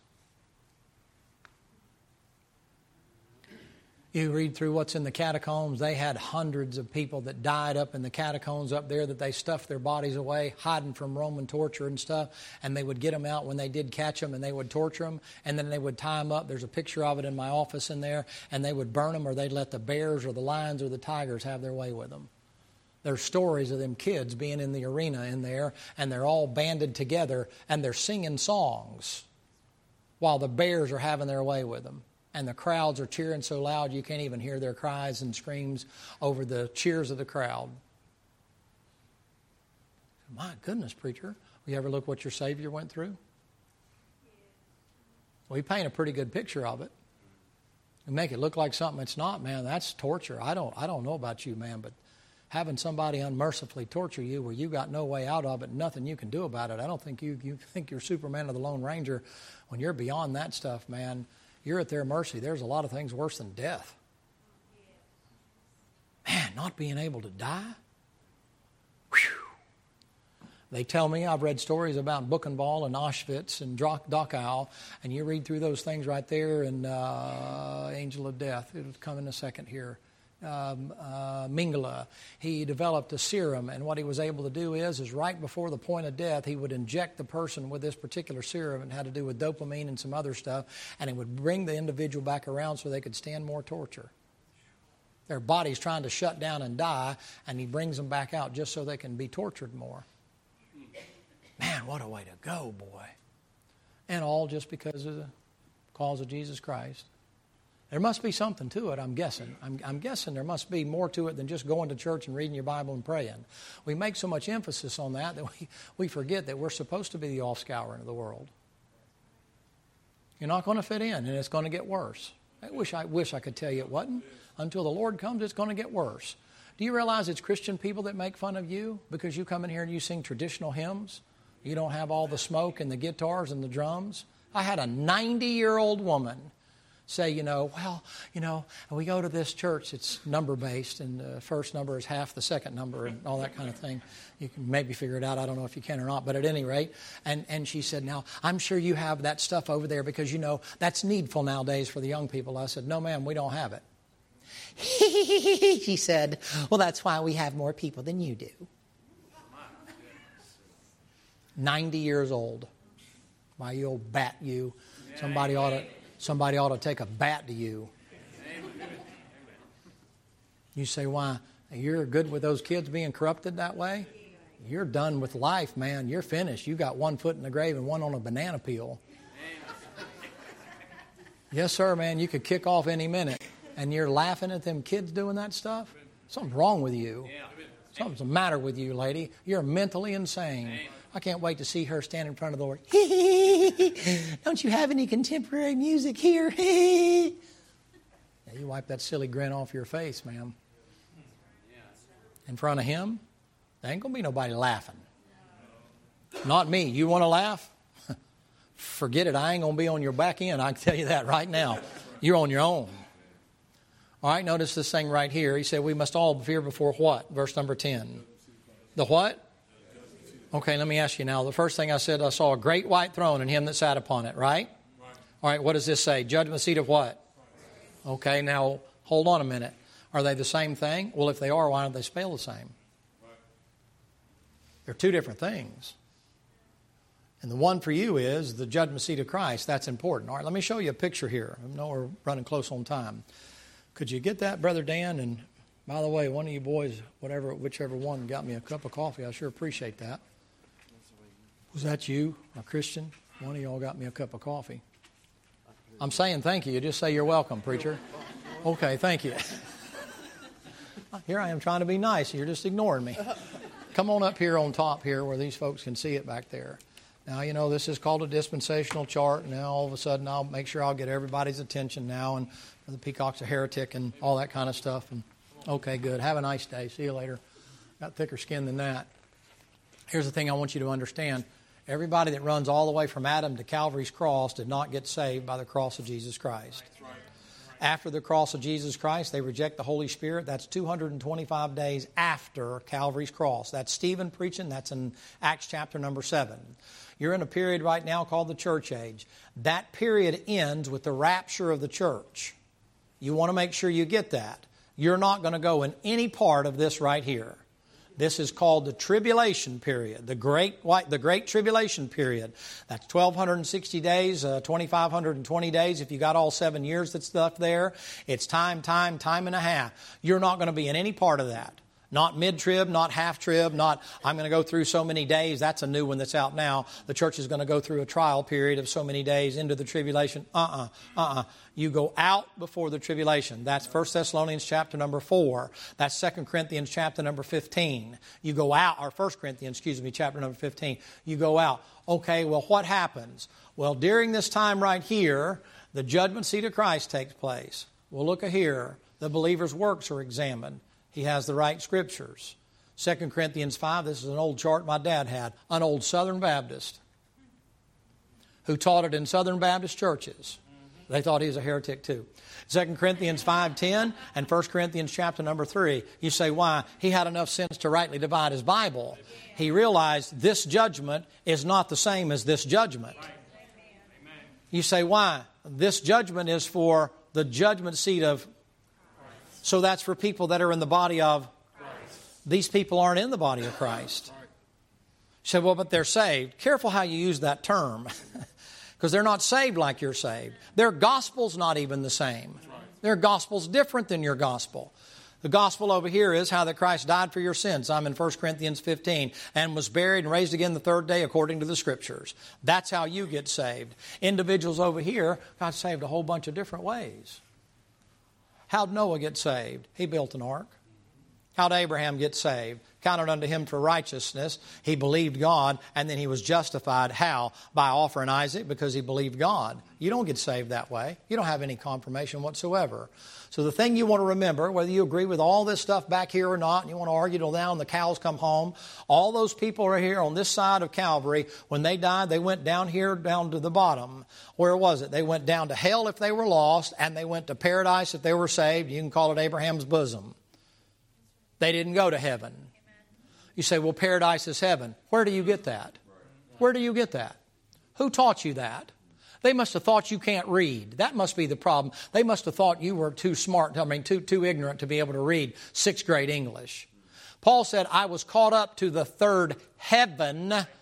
You read through what's in the catacombs. They had hundreds of people that died up in the catacombs up there that they stuffed their bodies away, hiding from Roman torture and stuff. And they would get them out when they did catch them, and they would torture them. And then they would tie them up. There's a picture of it in my office in there. And they would burn them, or they'd let the bears or the lions or the tigers have their way with them. There's stories of them kids being in the arena in there, and they're all banded together, and they're singing songs while the bears are having their way with them. And the crowds are cheering so loud you can't even hear their cries and screams over the cheers of the crowd. My goodness, preacher. You ever look what your Savior went through? We paint a pretty good picture of it. We make it look like something it's not, man. That's torture. I don't I don't know about you, man, but having somebody unmercifully torture you where you got no way out of it and nothing you can do about it, I don't think you, you think you're Superman or the Lone Ranger. When you're beyond that stuff, man, you're at their mercy. There's a lot of things worse than death. Man, not being able to die. Whew. They tell me, I've read stories about Buchenwald and Auschwitz and Dachau, and you read through those things right there in uh, Angel of Death. It'll come in a second here. Um, uh, Mengele, he developed a serum, and what he was able to do is, is right before the point of death, he would inject the person with this particular serum. It had to do with dopamine and some other stuff, and it would bring the individual back around so they could stand more torture. Their body's trying to shut down and die, and he brings them back out just so they can be tortured more. Man, what a way to go, boy. And all just because of the cause of Jesus Christ. There must be something to it, I'm guessing. I'm, I'm guessing there must be more to it than just going to church and reading your Bible and praying. We make so much emphasis on that that we, we forget that we're supposed to be the offscouring of the world. You're not going to fit in, and it's going to get worse. I wish I wish I could tell you it wasn't. Until the Lord comes, it's going to get worse. Do you realize it's Christian people that make fun of you because you come in here and you sing traditional hymns? You don't have all the smoke and the guitars and the drums. I had a ninety-year-old woman say, you know, well, you know, we go to this church, it's number-based, and the first number is half the second number and all that kind of thing. You can maybe figure it out. I don't know if you can or not, but at any rate. And, and she said, now, I'm sure you have that stuff over there because, you know, that's needful nowadays for the young people. I said, no, ma'am, we don't have it. She said, well, that's why we have more people than you do. ninety years old. Why, you old bat, you. Somebody ought to... Somebody ought to take a bat to you. You say, why? You're good with those kids being corrupted that way? You're done with life, man. You're finished. You got one foot in the grave and one on a banana peel. Yes, sir, man. You could kick off any minute. And you're laughing at them kids doing that stuff? Something's wrong with you. Something's the matter with you, lady. You're mentally insane. I can't wait to see her stand in front of the Lord. Don't you have any contemporary music here? Yeah, you wipe that silly grin off your face, ma'am. In front of him, there ain't going to be nobody laughing. Not me. You want to laugh? Forget it. I ain't going to be on your back end. I can tell you that right now. You're on your own. All right, notice this thing right here. He said we must all fear before what? Verse number ten. The what? Okay, let me ask you now. The first thing I said, I saw a great white throne and him that sat upon it, right? All right, what does this say? Judgment seat of what? Okay, now hold on a minute. Are they the same thing? Well, if they are, why don't they spell the same? They're two different things. And the one for you is the judgment seat of Christ. That's important. All right, let me show you a picture here. I know we're running close on time. Could you get that, Brother Dan? And by the way, one of you boys, whatever, whichever one, got me a cup of coffee. I sure appreciate that. Was that you, a Christian? One of y'all got me a cup of coffee. I'm saying thank you. You just say you're welcome, preacher. Okay, thank you. Here I am trying to be nice. You're just ignoring me. Come on up here on top here where these folks can see it back there. Now, you know, this is called a dispensational chart. And now all of a sudden I'll make sure I'll get everybody's attention now. And the peacock's a heretic and all that kind of stuff. And okay, good. Have a nice day. See you later. Got thicker skin than that. Here's the thing I want you to understand. Everybody that runs all the way from Adam to Calvary's cross did not get saved by the cross of Jesus Christ. After the cross of Jesus Christ, they reject the Holy Spirit. That's two hundred twenty-five days after Calvary's cross. That's Stephen preaching. That's in Acts chapter number seven. You're in a period right now called the church age. That period ends with the rapture of the church. You want to make sure you get that. You're not going to go in any part of this right here. This is called the tribulation period, the great the great tribulation period. That's twelve sixty days, uh, two thousand five hundred twenty days. If you got all seven years that's stuff there, it's time, time, time and a half. You're not going to be in any part of that. Not mid-trib, not half-trib, not I'm going to go through so many days. That's a new one that's out now. The church is going to go through a trial period of so many days into the tribulation. Uh-uh, uh-uh. You go out before the tribulation. That's First Thessalonians chapter number four. That's Second Corinthians chapter number fifteen. You go out, or First Corinthians, excuse me, chapter number fifteen. You go out. Okay, well, what happens? Well, during this time right here, the judgment seat of Christ takes place. Well, look at here. The believer's works are examined. He has the right scriptures. Second Corinthians five, this is an old chart my dad had, an old Southern Baptist who taught it in Southern Baptist churches. They thought he was a heretic too. Second Corinthians five ten and First Corinthians chapter number three. You say, why? He had enough sense to rightly divide his Bible. He realized this judgment is not the same as this judgment. You say, why? This judgment is for the judgment seat of So that's for people that are in the body of Christ. These people aren't in the body of Christ. You say, well, but they're saved. Careful how you use that term. Because they're not saved like you're saved. Their gospel's not even the same. Their gospel's different than your gospel. The gospel over here is how that Christ died for your sins. I'm in First Corinthians fifteen. And was buried and raised again the third day according to the Scriptures. That's how you get saved. Individuals over here got saved a whole bunch of different ways. How'd Noah get saved? He built an ark. How'd Abraham get saved? Counted unto him for righteousness. He believed God, and then he was justified. How? By offering Isaac, because he believed God. You don't get saved that way. You don't have any confirmation whatsoever. So the thing you want to remember, whether you agree with all this stuff back here or not, and you want to argue till down the cows come home, all those people right here on this side of Calvary, when they died, they went down here, down to the bottom. Where was it? They went down to hell if they were lost, and they went to paradise if they were saved. You can call it Abraham's bosom. They didn't go to heaven. You say, well, paradise is heaven. Where do you get that? Where do you get that? Who taught you that? They must have thought you can't read. That must be the problem. They must have thought you were too smart, I mean, too, too ignorant to be able to read sixth grade English. Paul said, I was caught up to the third heaven,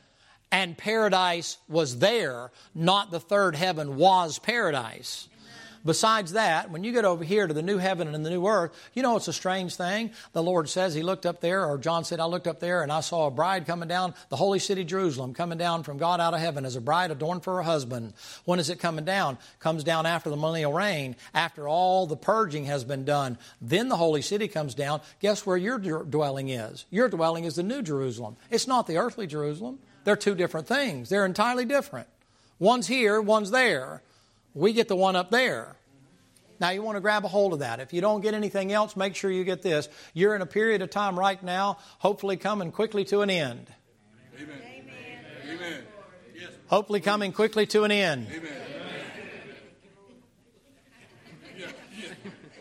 And paradise was there, not the third heaven was paradise. Besides that, when you get over here to the new heaven and the new earth, you know it's a strange thing. The Lord says he looked up there, or John said, I looked up there and I saw a bride coming down, the holy city Jerusalem, coming down from God out of heaven as a bride adorned for her husband. When is it coming down? Comes down after the millennial reign, after all the purging has been done. Then the holy city comes down. Guess where your dwelling is? Your dwelling is the new Jerusalem. It's not the earthly Jerusalem. They're two different things. They're entirely different. One's here, one's there. We get the one up there. Now, you want to grab a hold of that. If you don't get anything else, make sure you get this. You're in a period of time right now, hopefully coming quickly to an end. Amen. Amen. Yes. Hopefully coming quickly to an end. Amen. Yeah, yeah.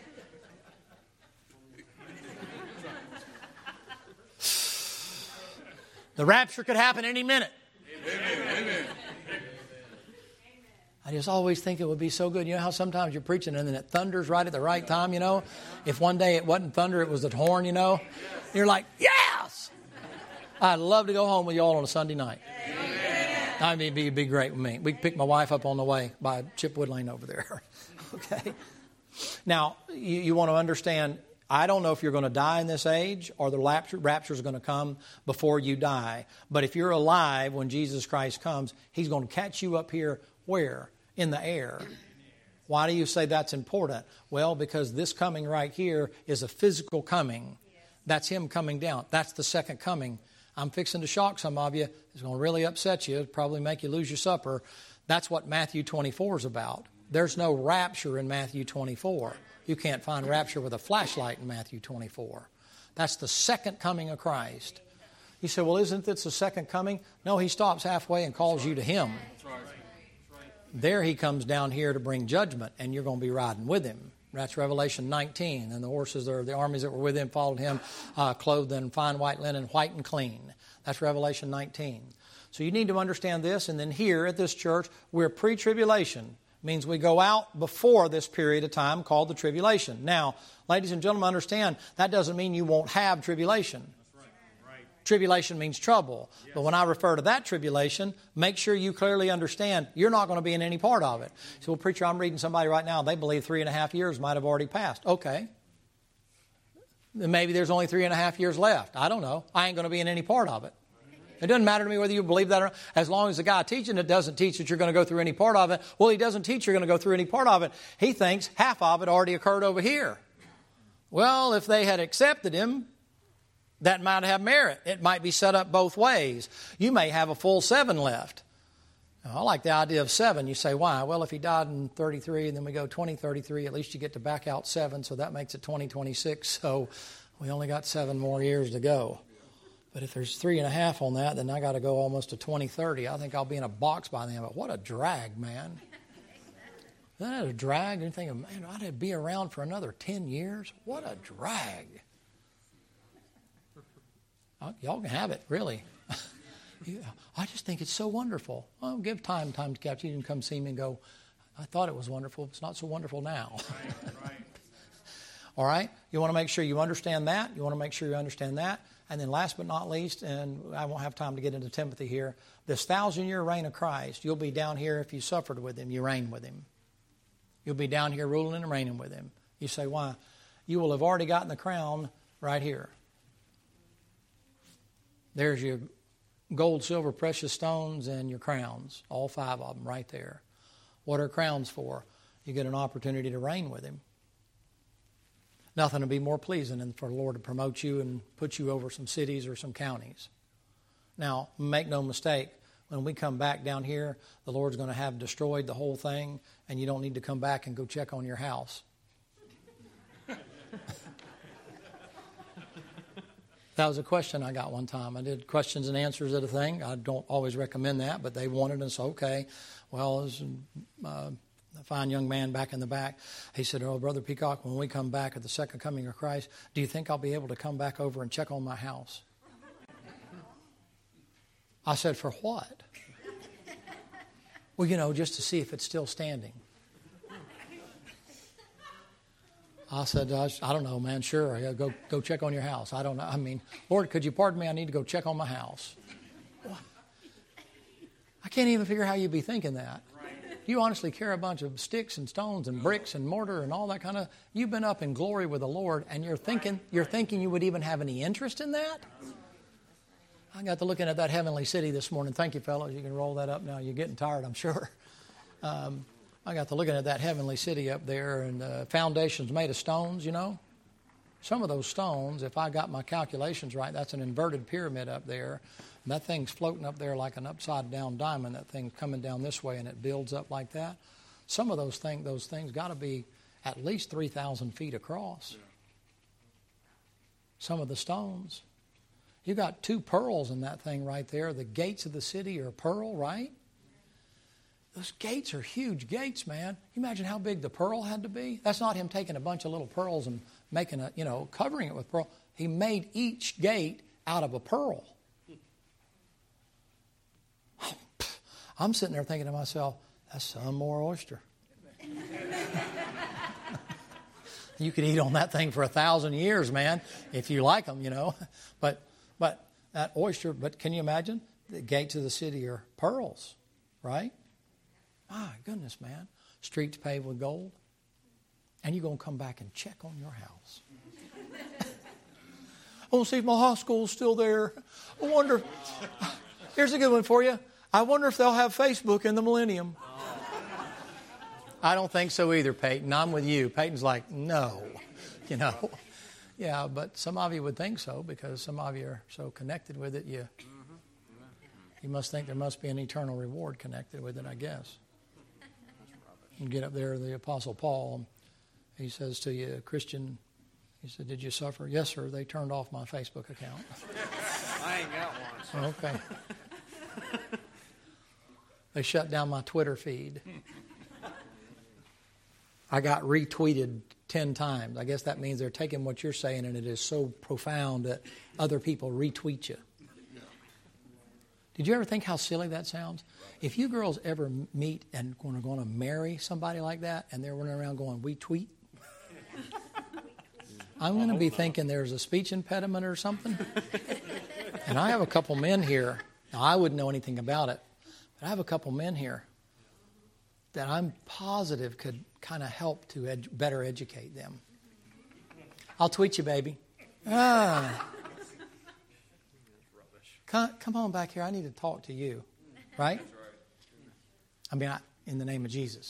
The rapture could happen any minute. Amen. Amen. I just always think it would be so good. You know how sometimes you're preaching and then it thunders right at the right time, you know? If one day it wasn't thunder, it was the horn, you know? You're like, yes! I'd love to go home with you all on a Sunday night. I mean, it'd be, it'd be great with me. We could pick my wife up on the way by Chipwood Lane over there. Okay? Now, you, you want to understand, I don't know if you're going to die in this age or the rapture is going to come before you die. But if you're alive when Jesus Christ comes, he's going to catch you up here where? In the air. Why do you say that's important? Well, because this coming right here is a physical coming. That's him coming down. That's the second coming. I'm fixing to shock some of you. It's going to really upset you. It'll probably make you lose your supper. That's what Matthew twenty-four is about. There's no rapture in Matthew twenty-four. You can't find rapture with a flashlight in Matthew twenty-four. That's the second coming of Christ. You say, well, isn't this the second coming? No, he stops halfway and calls you to him. There he comes down here to bring judgment, and you're going to be riding with him. That's Revelation nineteen. And the horses, or the armies that were with him, followed him, uh, clothed in fine white linen, white and clean. That's Revelation nineteen. So you need to understand this. And then here at this church, we're pre-tribulation. Means we go out before this period of time called the tribulation. Now, ladies and gentlemen, understand that doesn't mean you won't have tribulation. Tribulation means trouble. Yes. But when I refer to that tribulation, make sure you clearly understand you're not going to be in any part of it. So, well, preacher, I'm reading somebody right now. They believe three and a half years might have already passed. Okay. Then maybe there's only three and a half years left. I don't know. I ain't going to be in any part of it. It doesn't matter to me whether you believe that or not. As long as the guy teaching it doesn't teach that you're going to go through any part of it. Well, he doesn't teach you're going to go through any part of it. He thinks half of it already occurred over here. Well, if they had accepted him, that might have merit. It might be set up both ways. You may have a full seven left. Now, I like the idea of seven. You say, why? Well, if he died in thirty-three and then we go twenty thirty-three, at least you get to back out seven, so that makes it twenty twenty-six. So we only got seven more years to go. But if there's three and a half on that, then I got to go almost to twenty thirty. I think I'll be in a box by then. But what a drag, man. Isn't that a drag? You think, man, I'd be around for another ten years? What a drag. Y'all can have it, really. I just think it's so wonderful. Well, give time time to catch. You can come see me and go, I thought it was wonderful. It's not so wonderful now. Right, right. All right? You want to make sure you understand that. You want to make sure you understand that. And then last but not least, and I won't have time to get into Timothy here, this thousand-year reign of Christ, you'll be down here if you suffered with him, you reign with him. You'll be down here ruling and reigning with him. You say, why? You will have already gotten the crown right here. There's your gold, silver, precious stones, and your crowns, all five of them right there. What are crowns for? You get an opportunity to reign with him. Nothing would be more pleasing than for the Lord to promote you and put you over some cities or some counties. Now, make no mistake, when we come back down here, the Lord's going to have destroyed the whole thing, and you don't need to come back and go check on your house. That was a question I got one time. I did questions and answers at a thing. I don't always recommend that, but they wanted us, okay. Well, there's uh, a fine young man back in the back. He said, oh, Brother Peacock, when we come back at the second coming of Christ, do you think I'll be able to come back over and check on my house? I said, for what? Well, you know, just to see if it's still standing. I said, I don't know, man. Sure, I gotta go go check on your house. I don't know. I mean, Lord, could you pardon me? I need to go check on my house. can't even figure how you'd be thinking that. You honestly carry a bunch of sticks and stones and bricks and mortar and all that kind of. You've been up in glory with the Lord, and you're thinking you're thinking you would even have any interest in that. I got to looking at that heavenly city this morning. Thank you, fellows. You can roll that up now. You're getting tired, I'm sure. Um, I got to looking at that heavenly city up there, and the foundation's made of stones. You know, some of those stones, if I got my calculations right, that's an inverted pyramid up there. And that thing's floating up there like an upside-down diamond. That thing's coming down this way, and it builds up like that. Some of those things, those things got to be at least three thousand feet across. Yeah. Some of the stones. You got two pearls in that thing right there. The gates of the city are pearl, right? Those gates are huge gates, man. You imagine how big the pearl had to be? That's not him taking a bunch of little pearls and making a, you know, covering it with pearl. He made each gate out of a pearl. I'm sitting there thinking to myself, that's some more oyster. You could eat on that thing for a thousand years, man, if you like them, you know. But but that oyster, but can you imagine? The gates of the city are pearls, right? My goodness, man. Streets paved with gold. And you're going to come back and check on your house. I want to see if my high school's still there. I wonder. Here's a good one for you. I wonder if they'll have Facebook in the millennium. I don't think so either, Peyton. I'm with you. Peyton's like, no, you know. Yeah, but some of you would think so because some of you are so connected with it. You, you must think there must be an eternal reward connected with it, I guess. You get up there, the Apostle Paul, he says to you, Christian, he said, did you suffer? Yes, sir. They turned off my Facebook account. I ain't got one. Okay. They shut down my Twitter feed. I got retweeted ten times. I guess that means they're taking what you're saying and it is so profound that other people retweet you. Did you ever think how silly that sounds? If you girls ever meet and are going to marry somebody like that and they're running around going, we tweet, I'm going to be thinking there's a speech impediment or something. And I have a couple men here. Now, I wouldn't know anything about it. But I have a couple men here that I'm positive could kind of help to ed- better educate them. I'll tweet you, baby. Ah. Come, come on back here. I need to talk to you. Right? I mean, I, in the name of Jesus.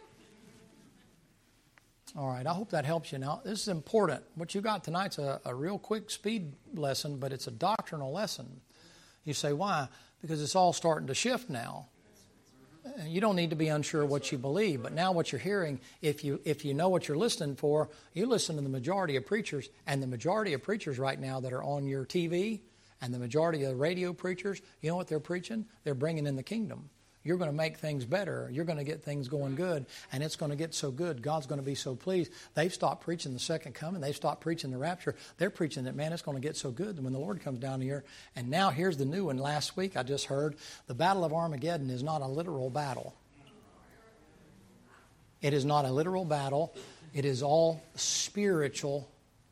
All right. I hope that helps you. Now, this is important. What you got tonight's a, a real quick speed lesson, but it's a doctrinal lesson. You say, why? Because it's all starting to shift now. And you don't need to be unsure what you believe. But now what you're hearing, if you if you know what you're listening for, you listen to the majority of preachers. And the majority of preachers right now that are on your T V and the majority of the radio preachers, you know what they're preaching? They're bringing in the kingdom. You're going to make things better. You're going to get things going good. And it's going to get so good. God's going to be so pleased. They've stopped preaching the second coming. They've stopped preaching the rapture. They're preaching that, man, it's going to get so good when the Lord comes down here. And now here's the new one. Last week I just heard the Battle of Armageddon is not a literal battle. It is not a literal battle. It is all spiritual.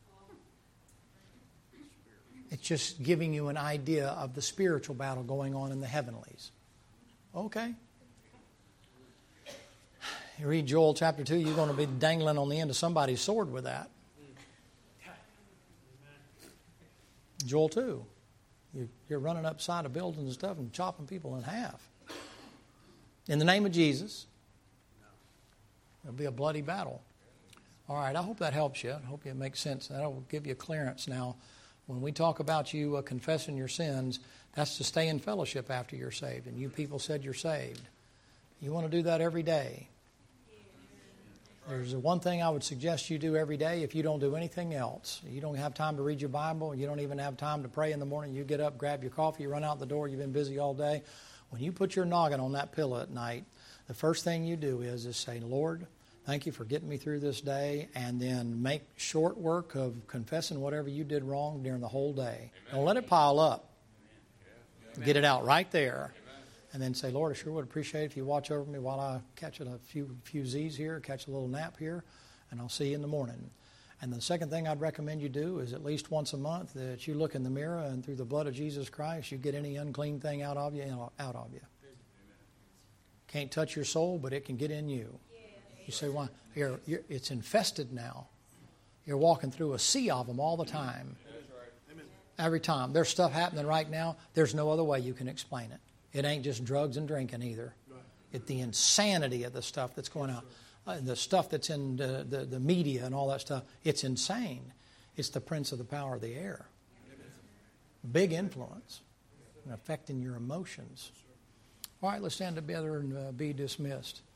It's just giving you an idea of the spiritual battle going on in the heavenlies. Okay. You read Joel chapter two, you're going to be dangling on the end of somebody's sword with that. Joel two. You're running upside of buildings and stuff and chopping people in half. In the name of Jesus, it'll be a bloody battle. All right, I hope that helps you. I hope it makes sense. That'll give you clearance now. When we talk about you uh, confessing your sins, that's to stay in fellowship after you're saved. And you people said you're saved. You want to do that every day. There's one thing I would suggest you do every day if you don't do anything else. You don't have time to read your Bible. You don't even have time to pray in the morning. You get up, grab your coffee, you run out the door. You've been busy all day. When you put your noggin on that pillow at night, the first thing you do is, is say, Lord, thank you for getting me through this day, and then make short work of confessing whatever you did wrong during the whole day. Amen. Don't let it pile up. Amen. Get it out right there. Amen. And then say, Lord, I sure would appreciate it if you watch over me while I catch a few few Z's here, catch a little nap here, and I'll see you in the morning. And the second thing I'd recommend you do is at least once a month that you look in the mirror and through the blood of Jesus Christ, you get any unclean thing out of you, out of you. Can't touch your soul, but it can get in you. You say, why? You're, you're, it's infested now. You're walking through a sea of them all the time. Every time. There's stuff happening right now. There's no other way you can explain it. It ain't just drugs and drinking either. It's the insanity of the stuff that's going on. Uh, the stuff that's in the, the, the media and all that stuff. It's insane. It's the prince of the power of the air. Big influence and affecting your emotions. All right, let's stand together and uh, be dismissed.